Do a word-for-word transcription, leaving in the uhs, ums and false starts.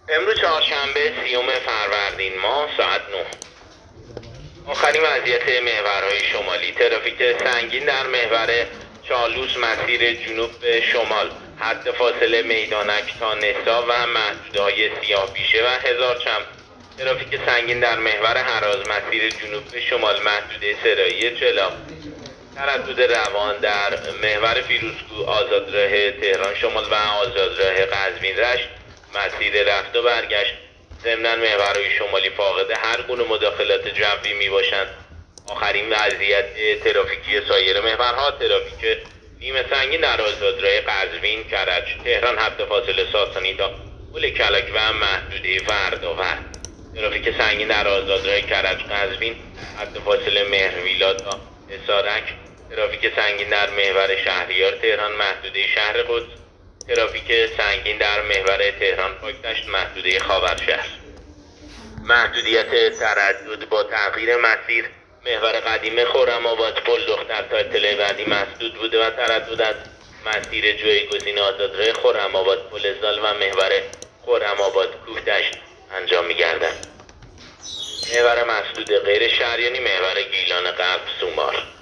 امروز چهارشنبه سیوم فروردین ماه ساعت نه. آخرین وضعیت محورهای شمالی: ترافیک سنگین در محور چالوس مسیر جنوب به شمال، حد فاصله میدانک تا نسا و محدودهای سیاه پیشه و هزارچم. ترافیک سنگین در محور هراز مسیر جنوب به شمال، محدوده سرایی چلا. تردد روان در محور فیروزکوه آزادراه تهران شمال و آزادراه قزوین رشت مسیر رفت و برگشت. ضمناً محورهای شمالی فاقد هر گونه مداخلات جوی می باشند. آخرین وضعیت ترافیکی سایر محورها: ترافیک نیمه سنگین در آزادراه قزوین کرج تهران، حد فاصله ساسانی تا پل کلک و محدوده وردآور. ترافیک سنگین در آزادراه کرج قزوین، حد فاصله مهرویلا تا اسارک. ترافیک سنگین در محور شهریار تهران، محدوده شهر قدس. ترافیک سنگین در محور تهران پاکدشت، محدوده خاورشهر. محدودیت تردد با تغییر مسیر: محور قدیم خرم‌آباد پل دختر تا اطلاع بعدی مسدود بوده و تردد از مسیر جایگزین آزادراه خرم‌آباد پل زال و محور خرم‌آباد کوهدشت انجام می‌گردد. محور مسدود غیر شهریانی: محور گیلان غرب سومار.